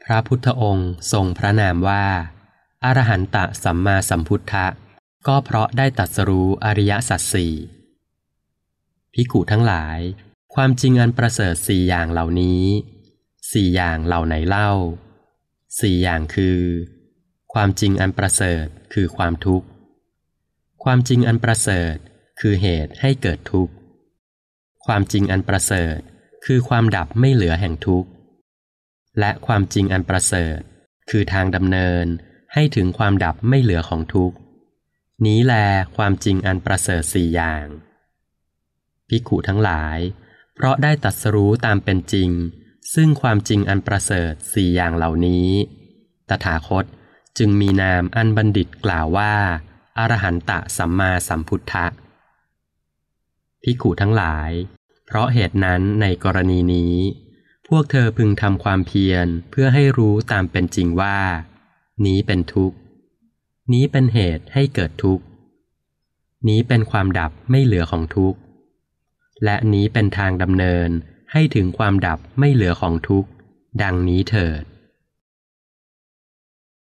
พระพุทธองค์ทรงพระนามว่าอรหันตสัมมาสัมพุทธะก็เพราะได้ตรัสรู้อริยสัจสี่ภิกขุทั้งหลายความจริงอันประเสริฐสี่อย่างเหล่านี้สี่อย่างเหล่าไหนเล่าสี่อย่างคือความจริงอันประเสริฐคือความทุกข์ความจริงอันประเสริฐคือเหตุให้เกิดทุกข์ความจริงอันประเสริฐคือความดับไม่เหลือแห่งทุกข์และความจริงอันประเสริฐคือทางดำเนินให้ถึงความดับไม่เหลือของทุกข์นี้แลความจริงอันประเสริฐสี่อย่างภิกขุทั้งหลายเพราะได้ตรัสรู้ตามเป็นจริงซึ่งความจริงอันประเสริฐสี่อย่างเหล่านี้ตถาคตจึงมีนามอันบัณฑิตกล่าวว่าอรหันตสัมมาสัมพุทธะภิกขุทั้งหลายเพราะเหตุนั้นในกรณีนี้พวกเธอพึงทำความเพียรเพื่อให้รู้ตามเป็นจริงว่านี้เป็นทุกข์นี้เป็นเหตุให้เกิดทุกข์นี้เป็นความดับไม่เหลือของทุกข์และนี้เป็นทางดำเนินให้ถึงความดับไม่เหลือของทุกข์ดังนี้เถิด